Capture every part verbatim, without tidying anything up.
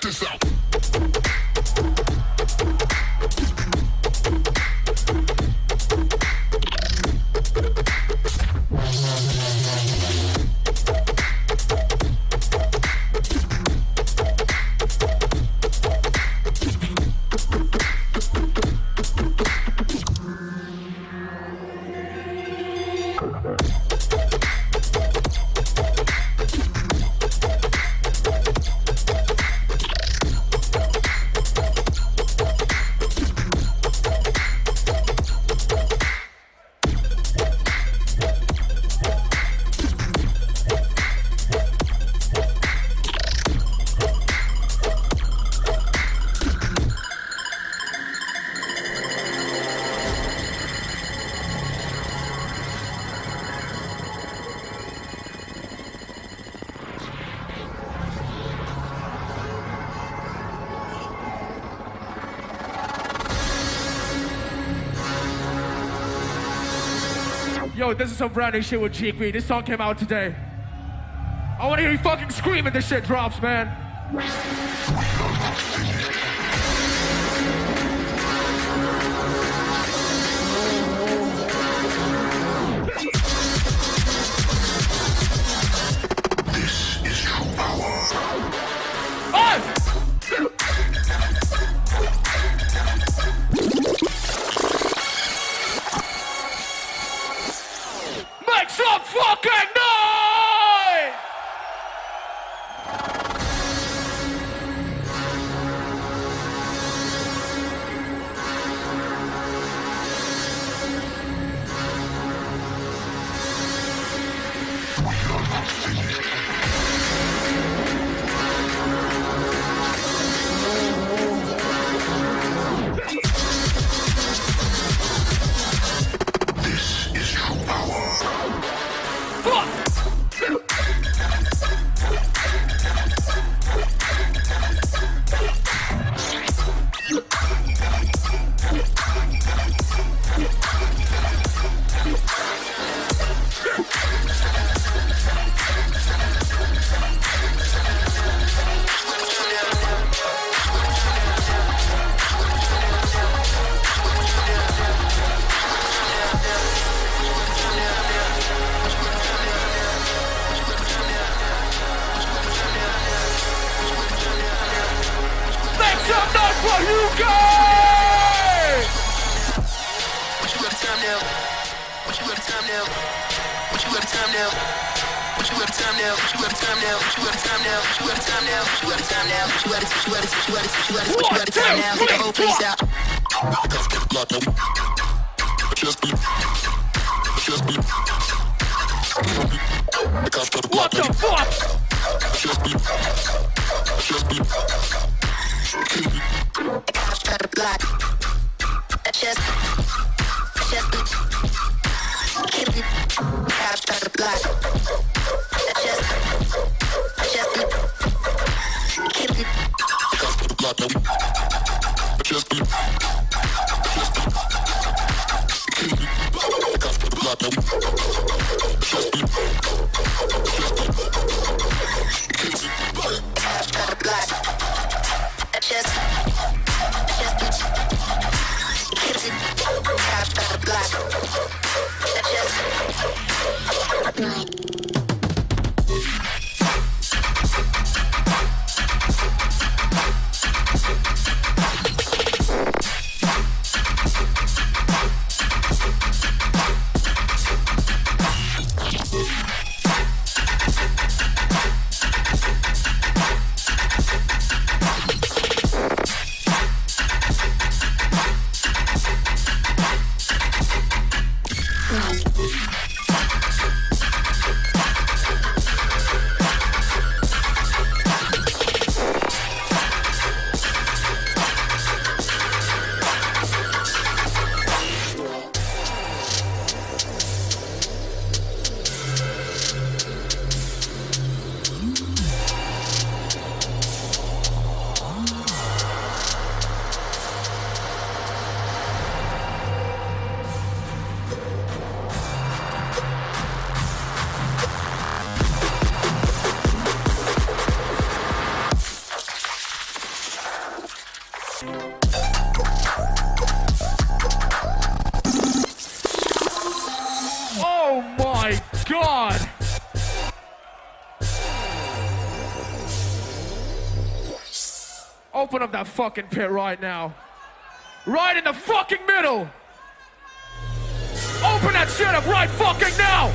this out. Yo, this is some brand new shit with G Q. This song came out today. I wanna hear you fucking scream when this shit drops, man. This is true power. Oh! Make some fucking noise! We are not finished. This is true power. Fuck! Make some noise for you guys! What you got the time now? What you got the time now? What you got the time now? What you got the time now? What you got the time now? What you got the time now? What you got the time now? What you got the time now? What you got the what you got the what you got the what you got the what you got the time now? Take the whole place out. Just get locked up. Just be. Just be. The cops got the What block. the fuck? Just be. Just be. Got the block. Just, just, kill it. Cops got the block. Just, just, kill it. The cops got the block. Just be. Just be. The cops got the block. Just be. Just be. Cops got the block. Just, just, kill it. Cops got the block. Just, Open up that fucking pit right now. Right in the fucking middle. Open that shit up right fucking now.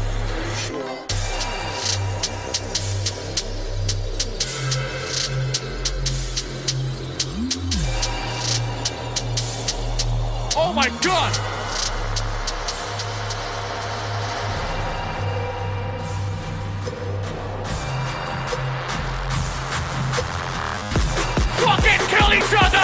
Oh my God. Fucking kill each other!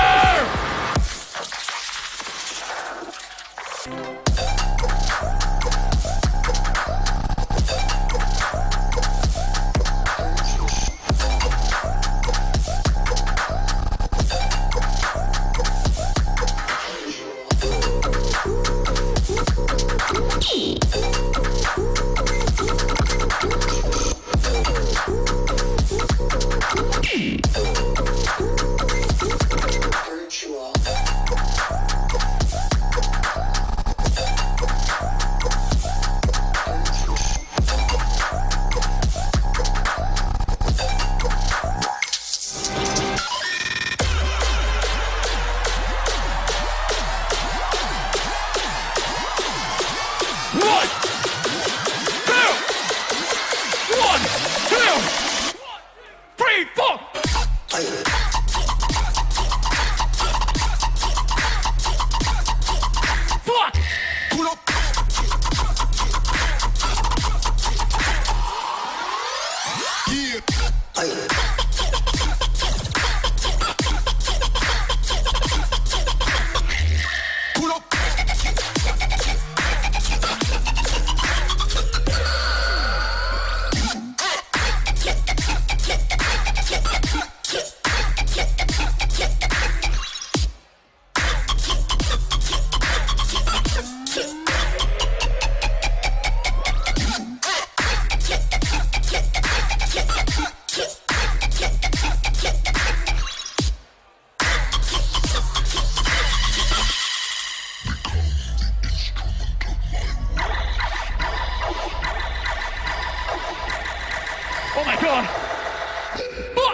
Oh my God! Fuck!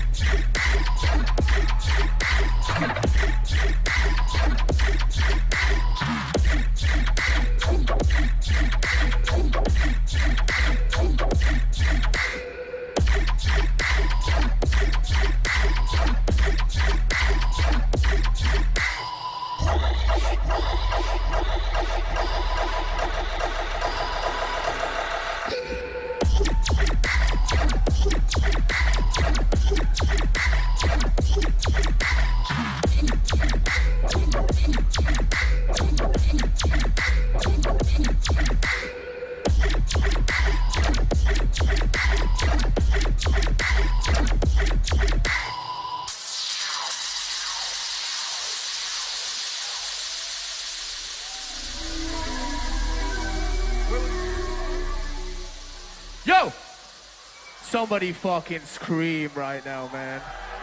Yo! Somebody fucking scream right now, man.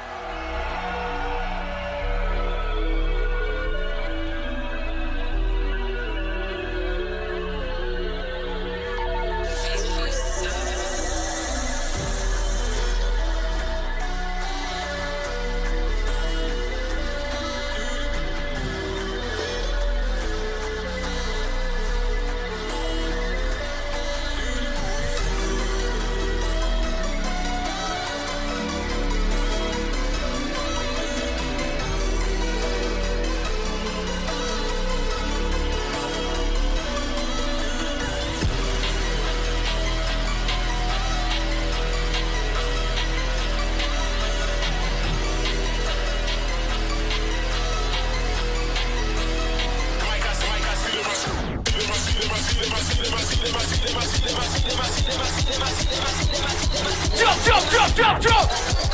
Jump, jump, jump, jump, jump!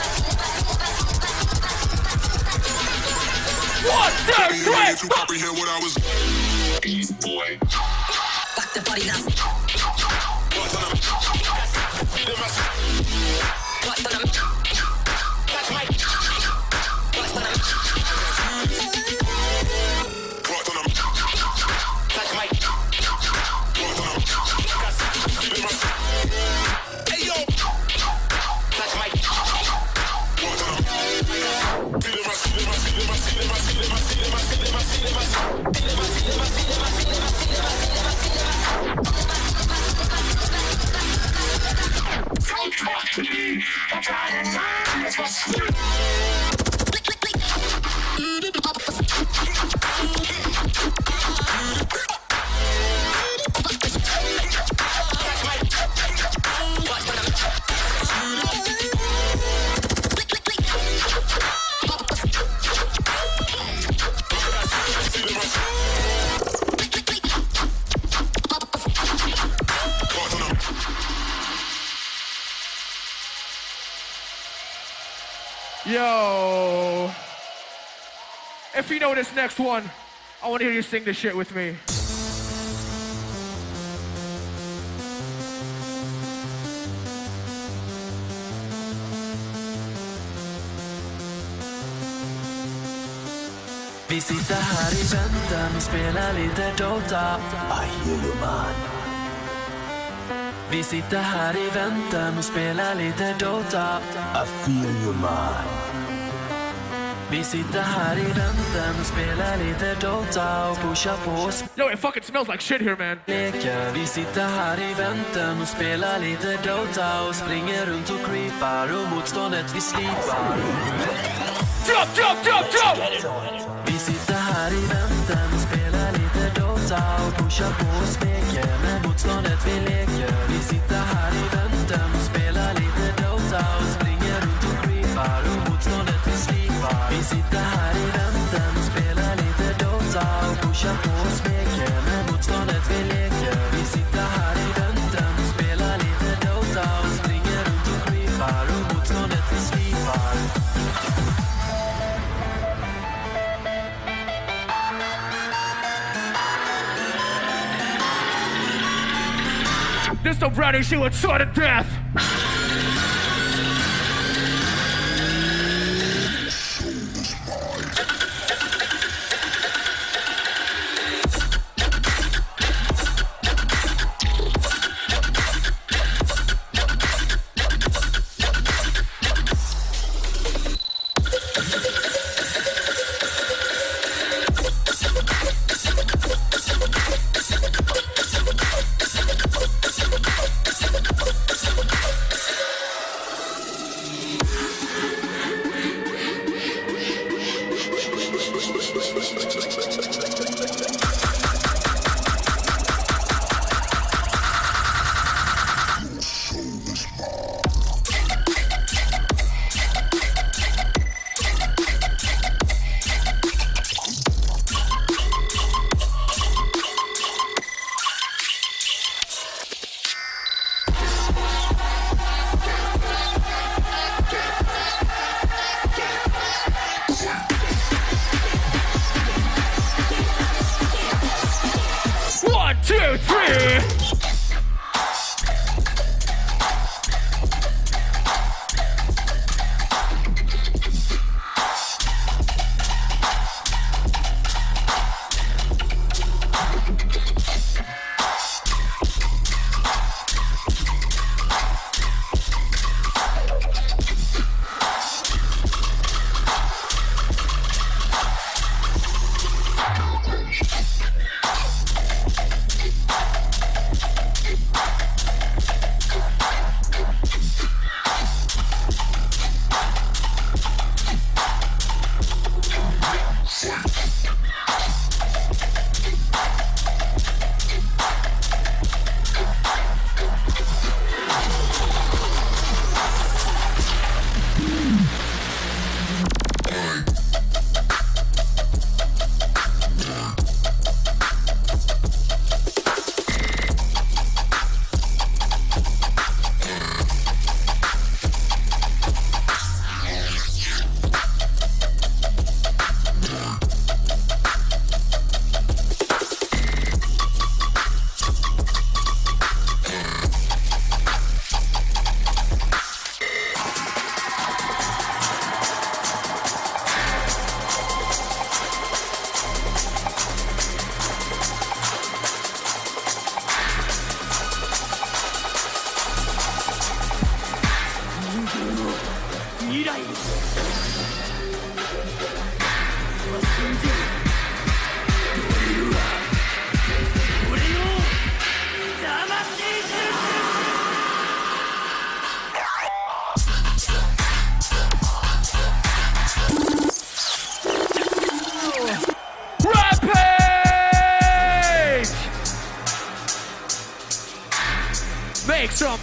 One, two, three, to comprehend what I was. Easy boy. Fuck the body now. Yo, if you know this next one, I want to hear you sing this shit with me. Vi sitter här i väntan och spelar lite Dota. I hear you man. Vi sitter här i väntan och spelar lite Dota. I feel you man. Vi sitter här i väntan och spelar lite Dota och pushar på oss. Yo, it fucking smells like shit here, man. Leker. Vi sitter här i väntan och spelar lite Dota och springer runt och creepar och motståndet vi slipar. Jump, jump, jump, jump! Vi sitter här i väntan och spelar lite Dota och pushar på och smeker med motståndet vi leker. Vi sitter här i väntan och spelar lite Dota och springer runt och creepar och motståndet vi slipar. Vi sitter här i väntan och spelar lite Dota och pushar på och smeker med motståndet vi leker. Vi sitter här i väntan och spelar lite Dota och springer runt och creepar och motståndet vi slipar. This the brownie shit with sword and death. Two, three.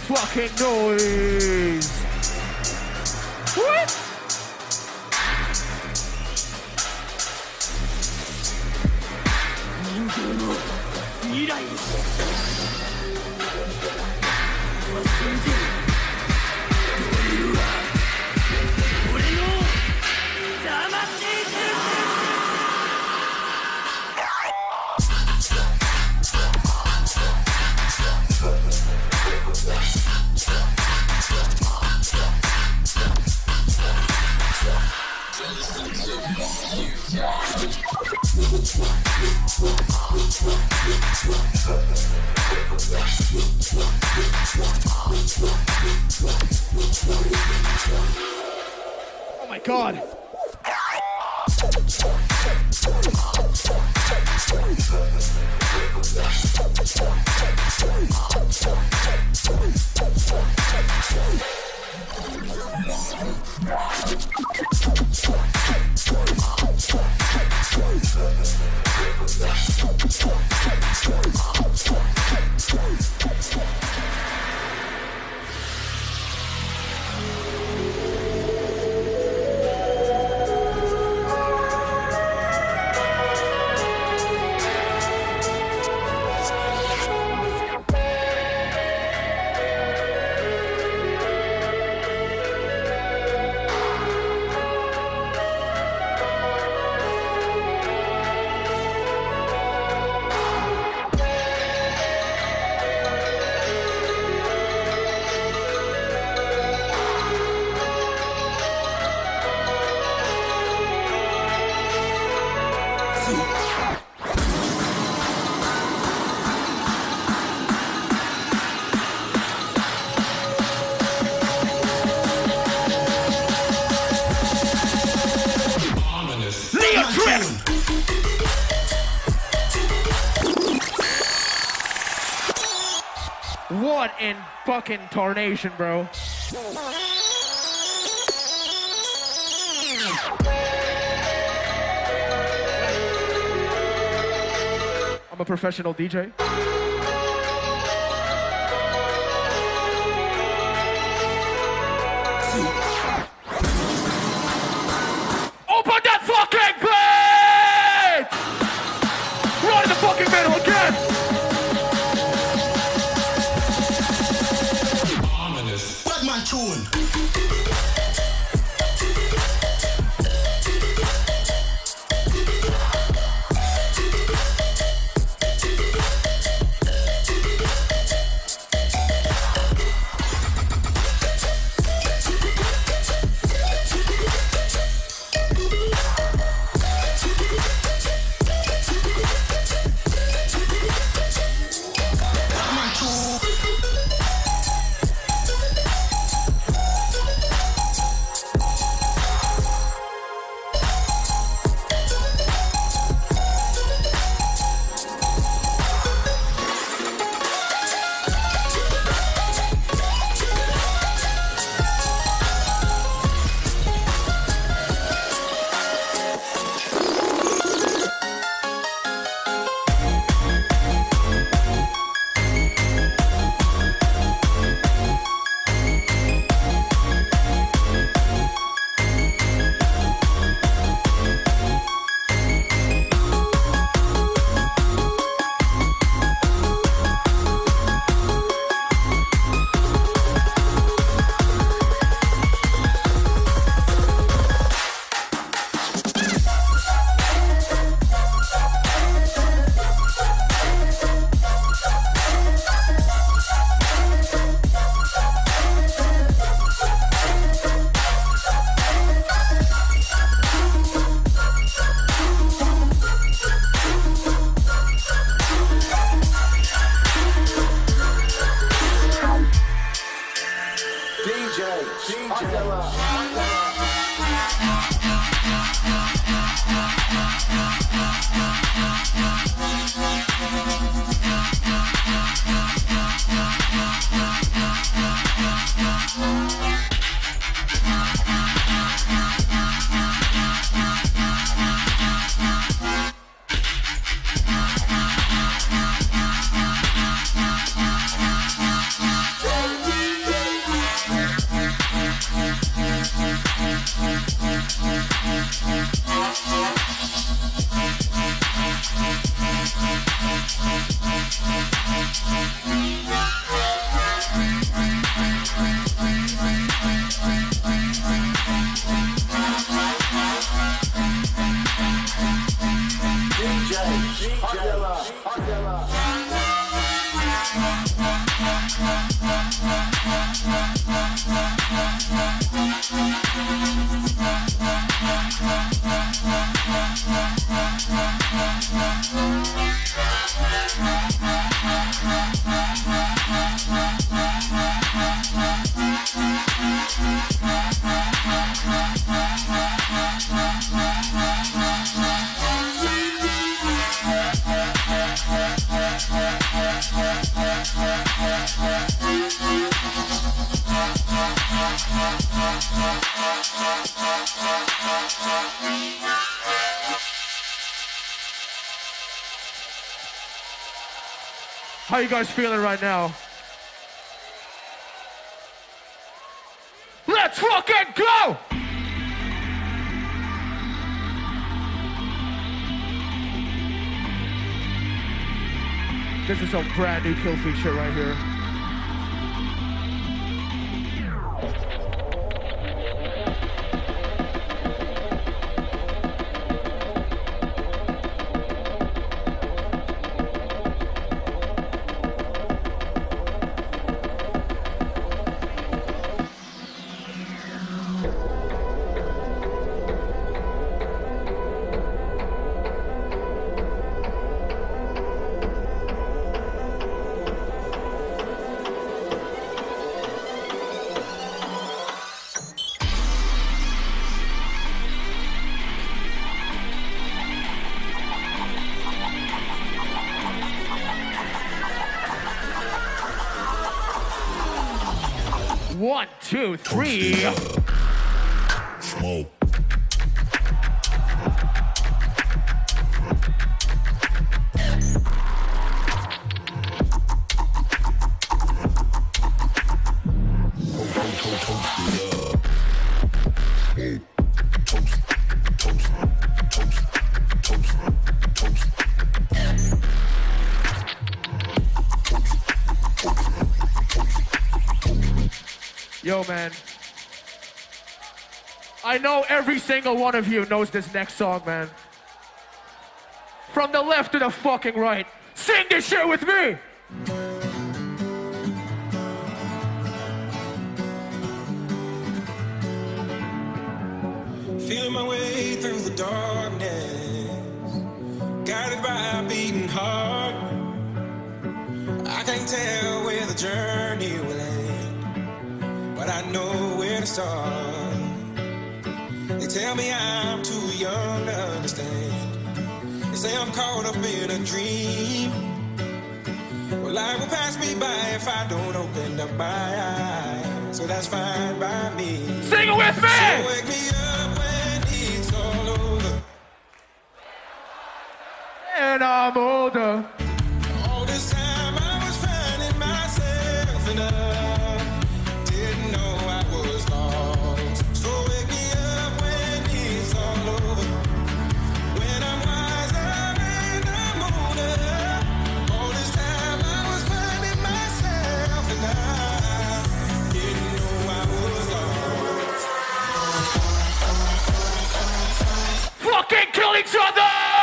fucking noise. What? Oh my God. What in fucking tarnation, bro? I'm a professional D J. Open that fucking page! Right in the fucking middle again! Batman tune. How you guys feeling right now? Let's fucking go! This is some brand new Kill Feed shit right here. One, two, three. Smoke. Yo, man. I know every single one of you knows this next song, man. From the left to the fucking right. Sing this shit with me! Feeling my way through the darkness, guided by a beating heart. I can't tell where the journey will end, but I know where to start. They tell me I'm too young to understand. They say I'm caught up in a dream. Well, life will pass me by if I don't open up my eyes. So that's fine by me. Sing it with me! So wake me up when it's all over. And I'm older. All this time I was finding myself and I didn't know I was lost. So wake me up when it's all over. When I'm wiser and I'm older. All this time I was finding myself and I didn't know I was lost. Fucking kill each other!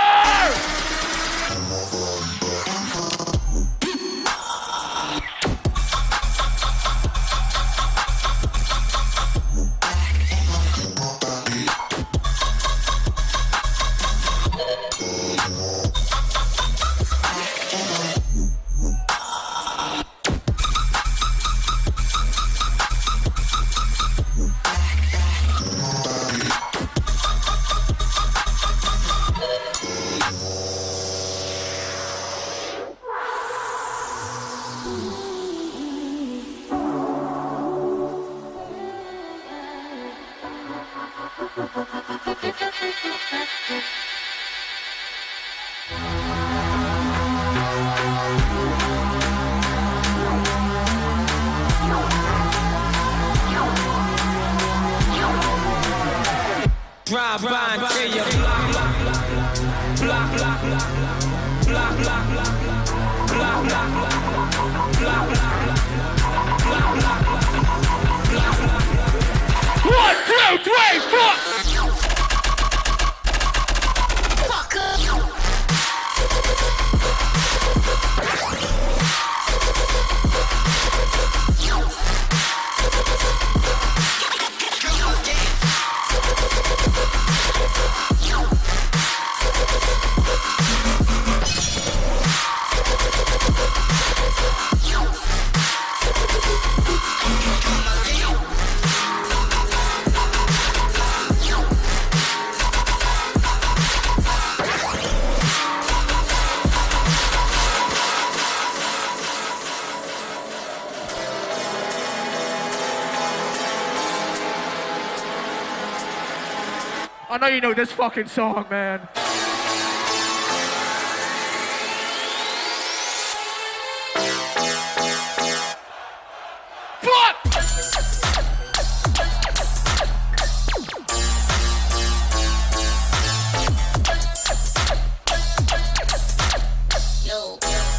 Drive by and tell you blah blah blah blah blah blah blah blah blah blah blah. One, two, three, four! I know you know this fucking song, man. Fuck! Yo.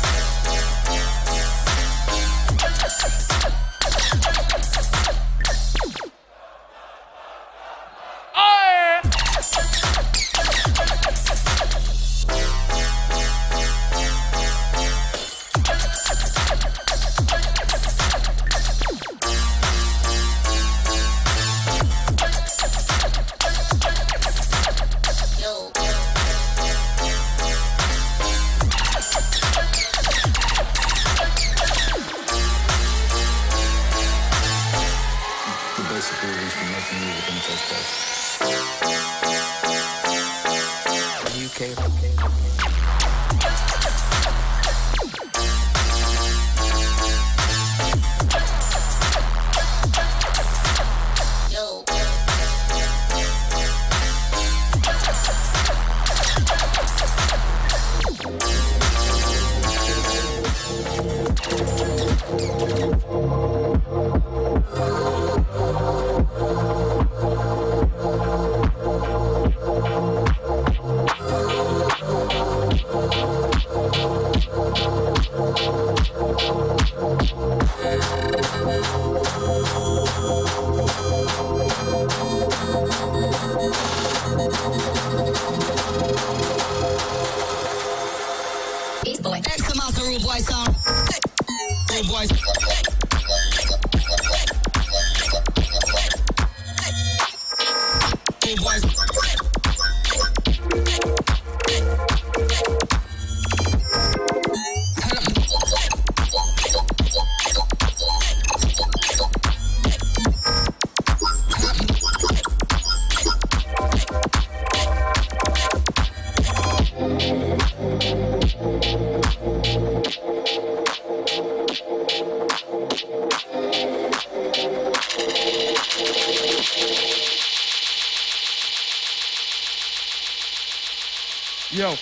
Yo.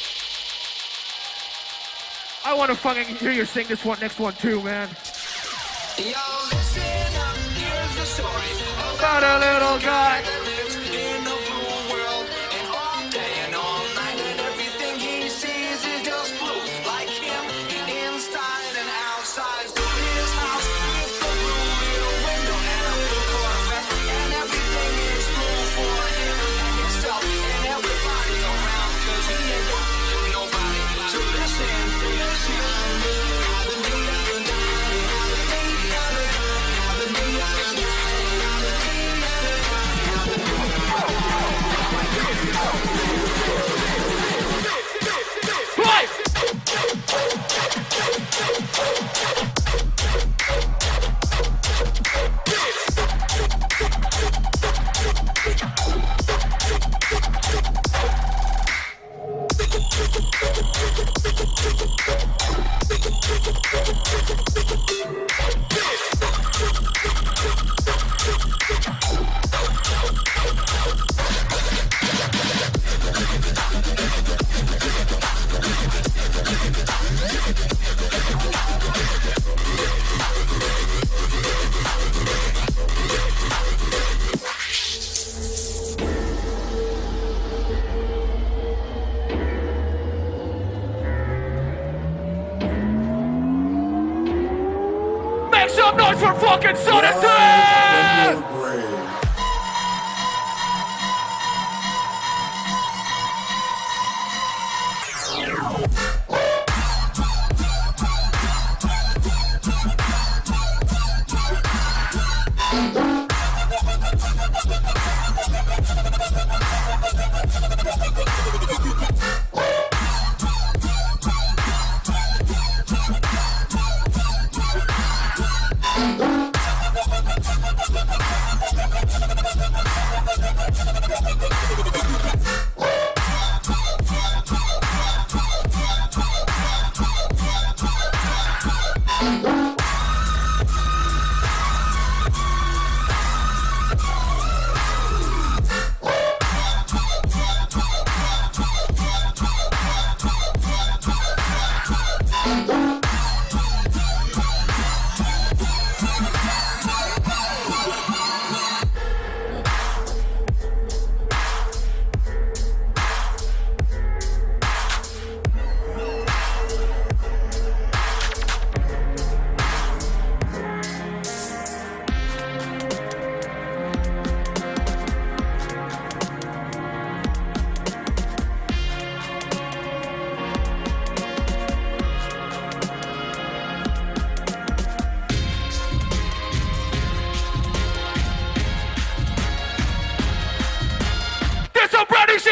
I want to fucking hear you sing this one, next one too, man. Yo, listen up, here's the story About a little guy that lives in a blue world, and all day and all night, and everything he sees is just blue, like him, inside and outside. So his house with the blue little window and a blue Corvette, and everything is blue for him and himself and everybody around, 'cause he ain't got nobody to listen to. Make some noise for fucking Sonic Three!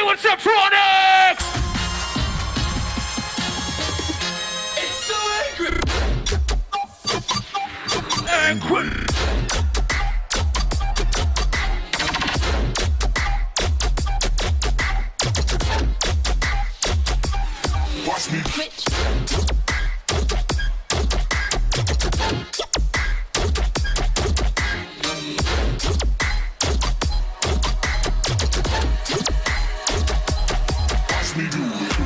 doing Subtronics! It's so angry. Angry. Watch me. Watch me do it.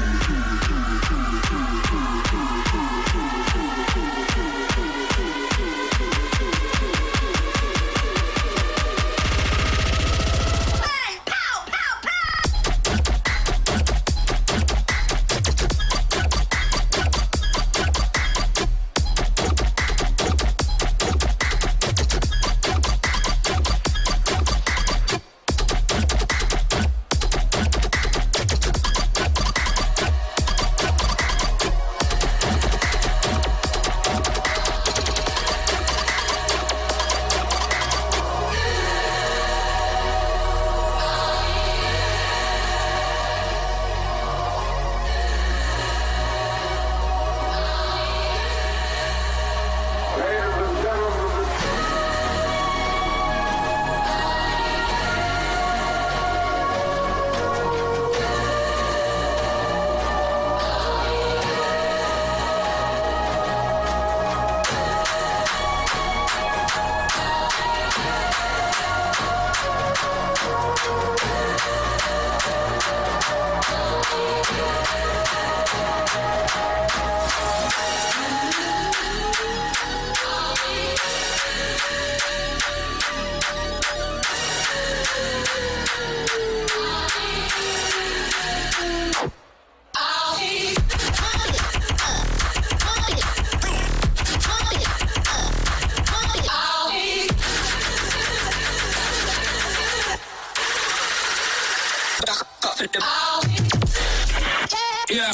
Yeah.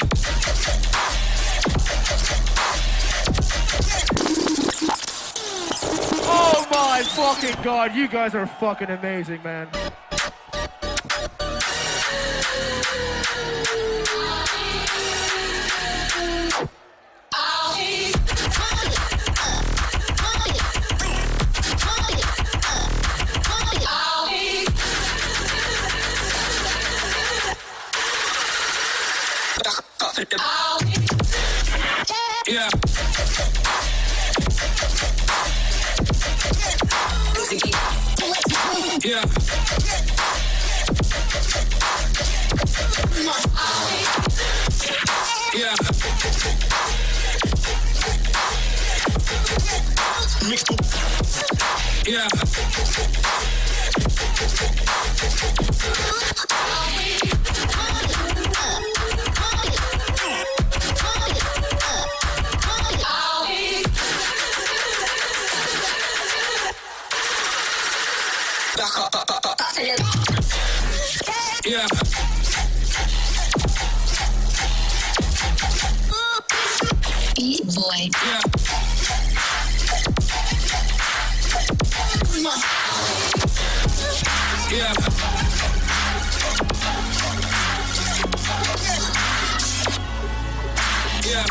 Oh my fucking god, you guys are fucking amazing, man. Yeah. Yeah. Yeah. Mixed up. Yeah. Yeah. Beat boy. Yeah. Yeah. Yeah.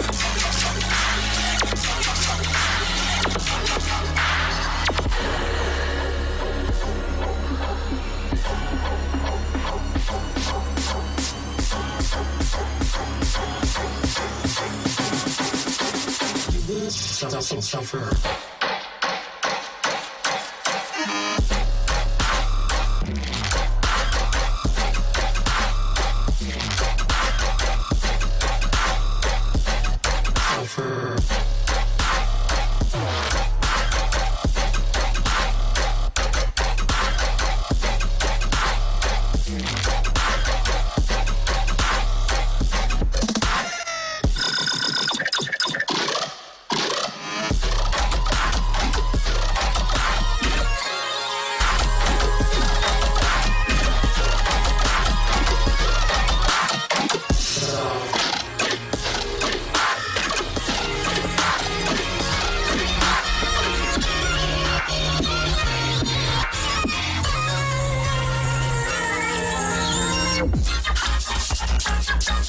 Suffer.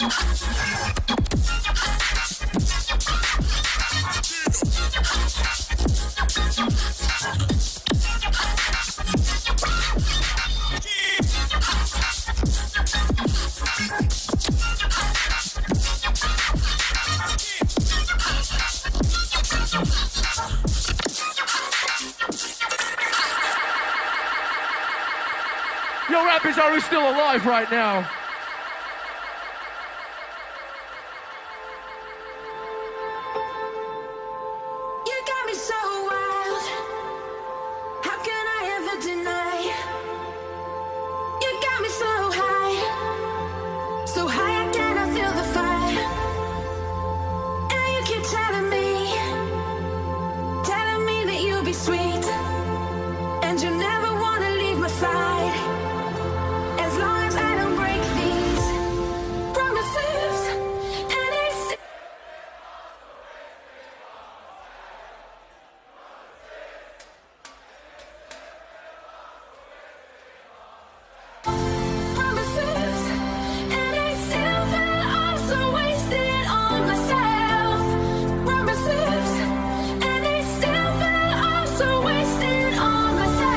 Yo, rappers, are we still alive right now? You got me so wild. How can I ever deny? You got me so high. So high I cannot feel the fire. And you keep telling me, telling me that you'll be sweet. And you never wanna leave my side. As long as I don't break these promises. And it's promises, and I still feel I'm so wasted on myself. Promises, and I still feel I'm so wasted on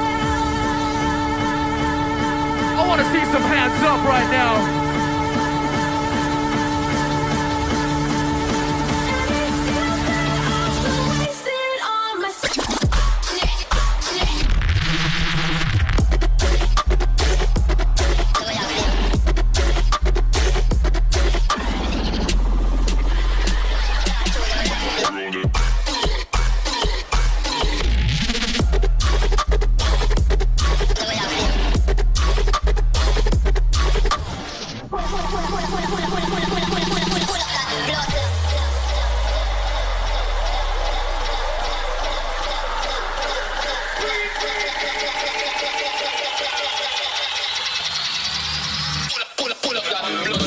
myself. I want to see some hands up right now. Wasted on myself. Pull up, pull up that blood.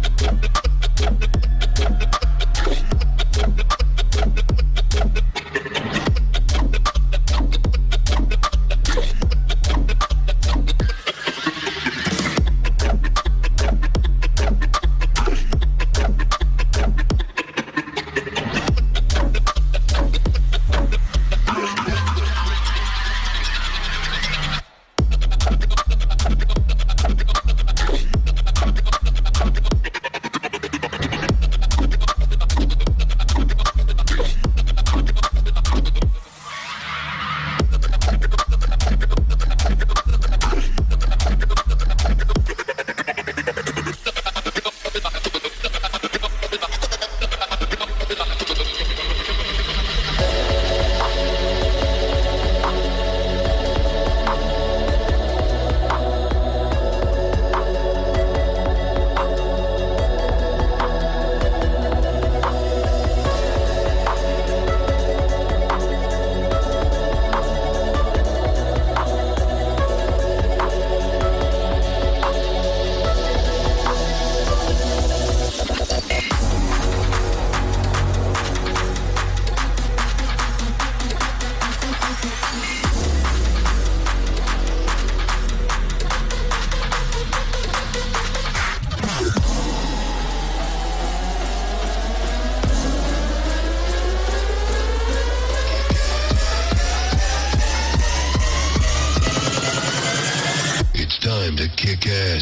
It's time to kick ass.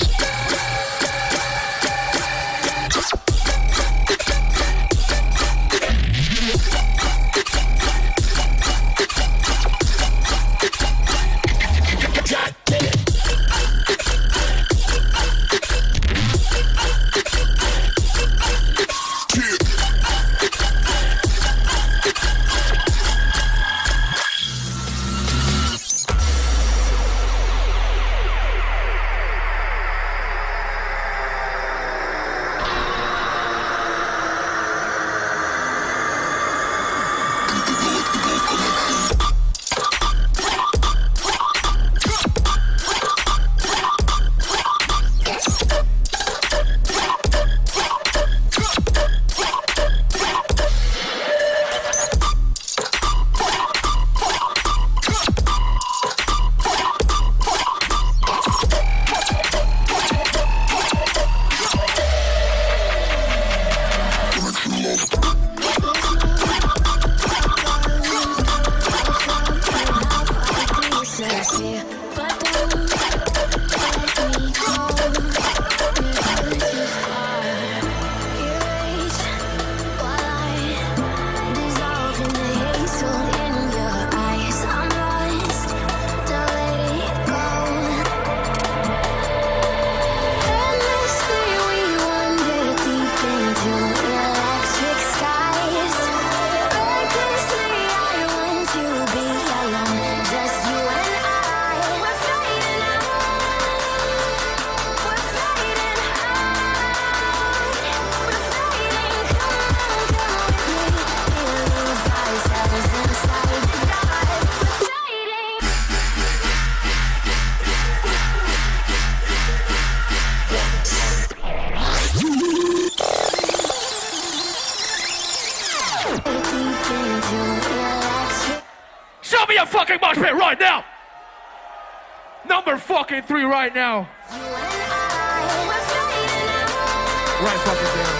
Show me a fucking mosh pit right now. Number fucking three right now. Right fucking there.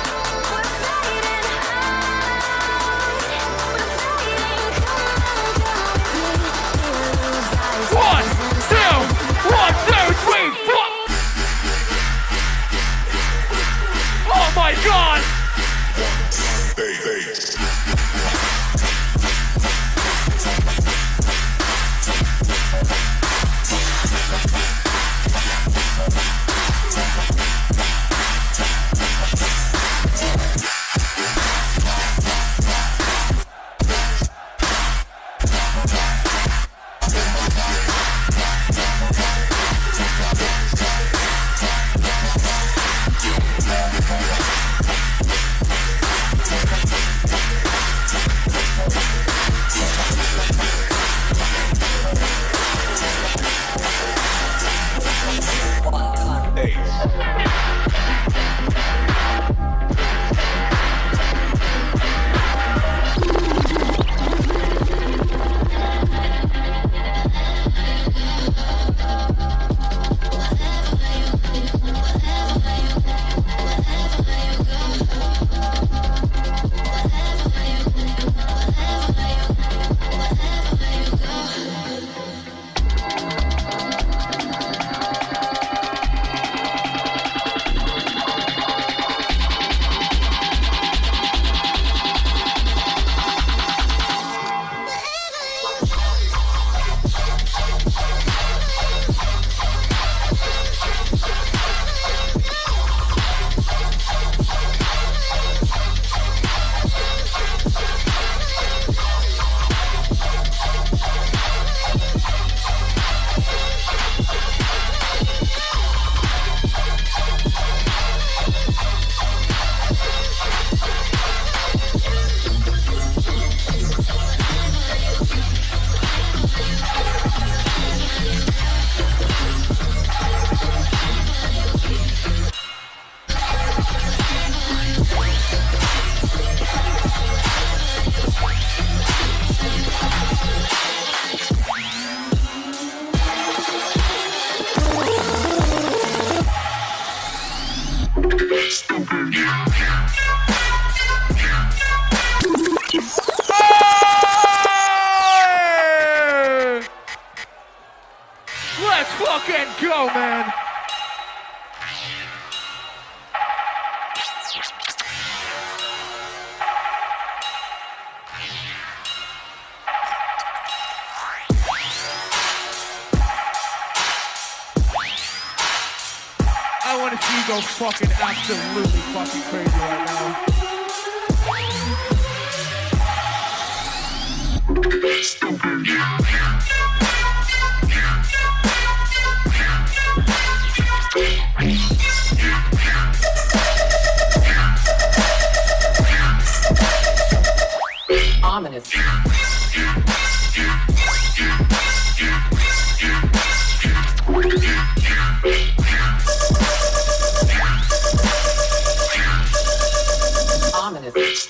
One, two, one, two, three, four. Oh my God. Hey, hey. Let's fucking go, man. I want to see you go fucking absolutely fucking crazy right now. Ominous. Ominous.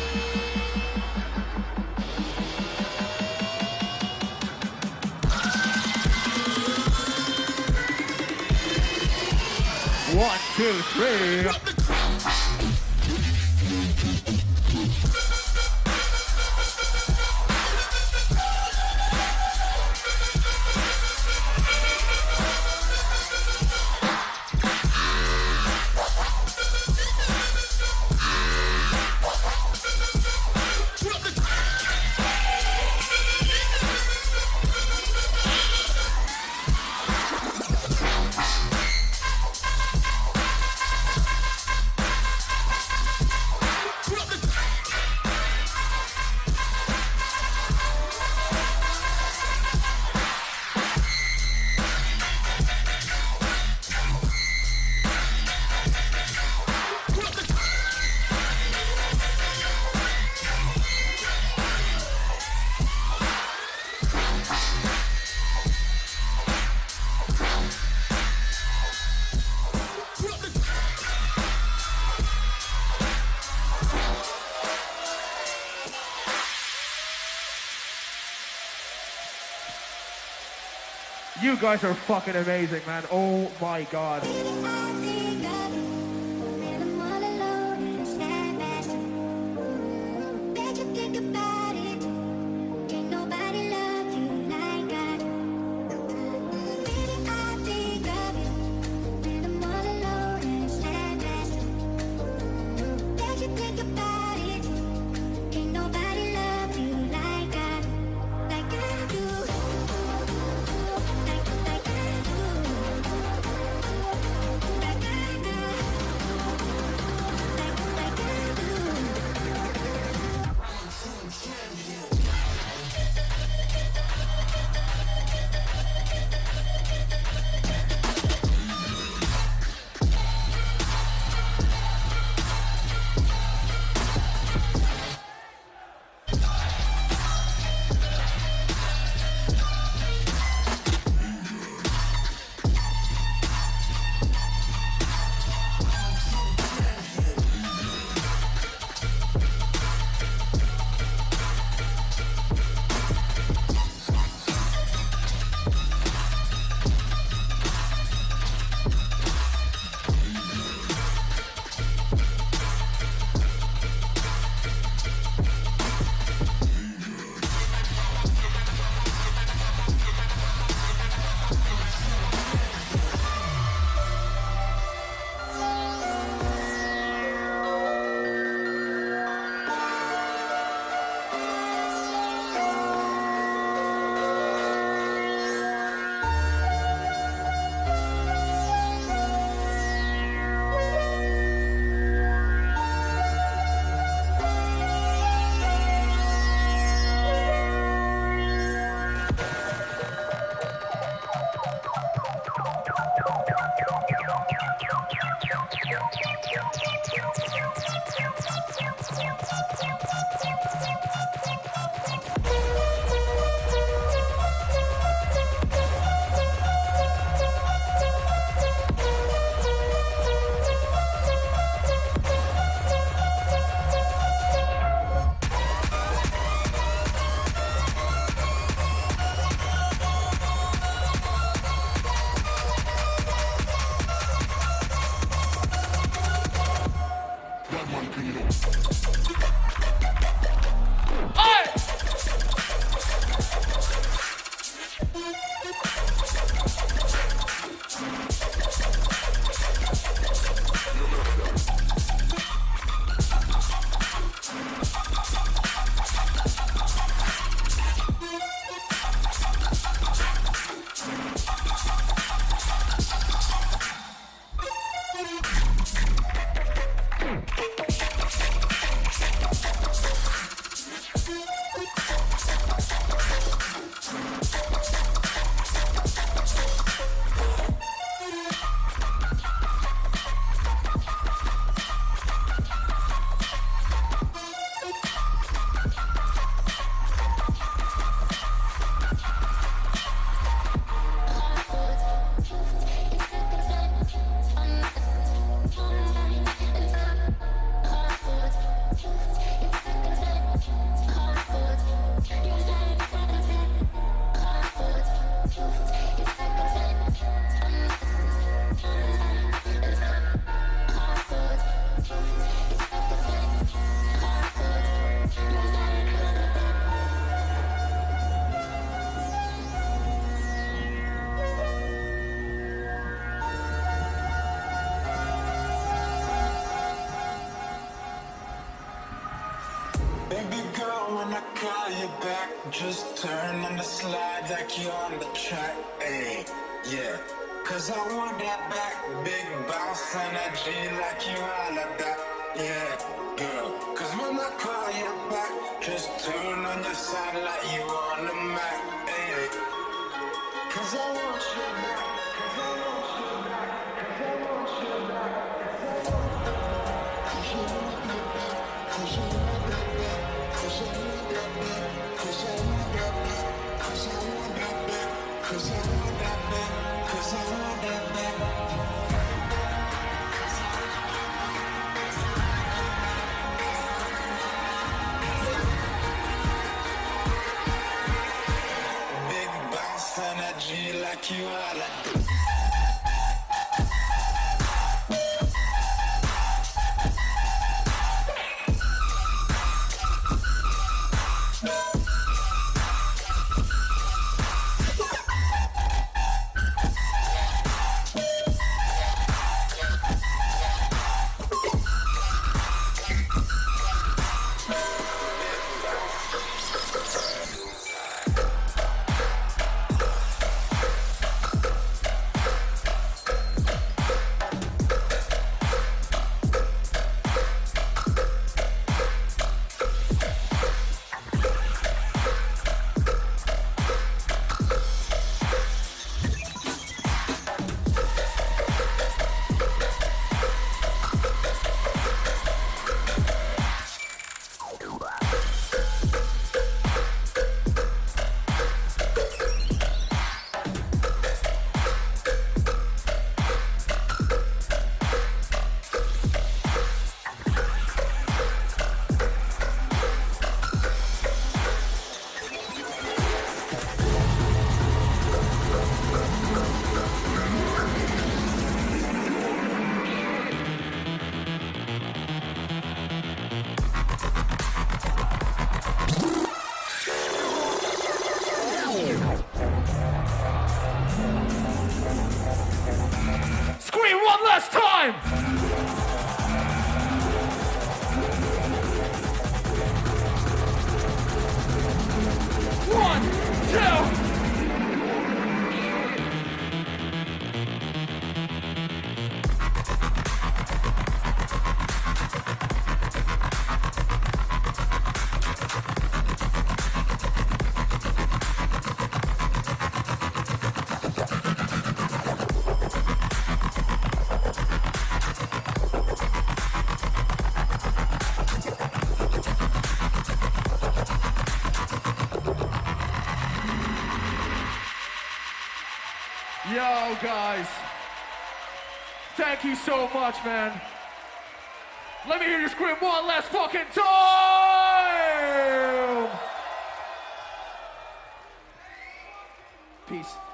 One, two, three. You guys are fucking amazing, man. Oh my god. Baby girl, when I call you back, just turn on the slide like you on the track. Ayy, yeah. Cause I want that back, big bounce energy like you all of that. Yeah, girl. Cause when I call you back, just turn on the side like you on the Mac. Ayy. Cause I want you back. Cause I want you back. Cause I want you back. Cause I want that back. Cause I want that back. Cause I want that back. Cause I want that back. Cause I want that back. Cause I want that back. Cause I want that back. Big bounce energy like you are like. Scream one last time! One, two. Yo, guys. Thank you so much, man. Let me hear you scream one last fucking time! Peace.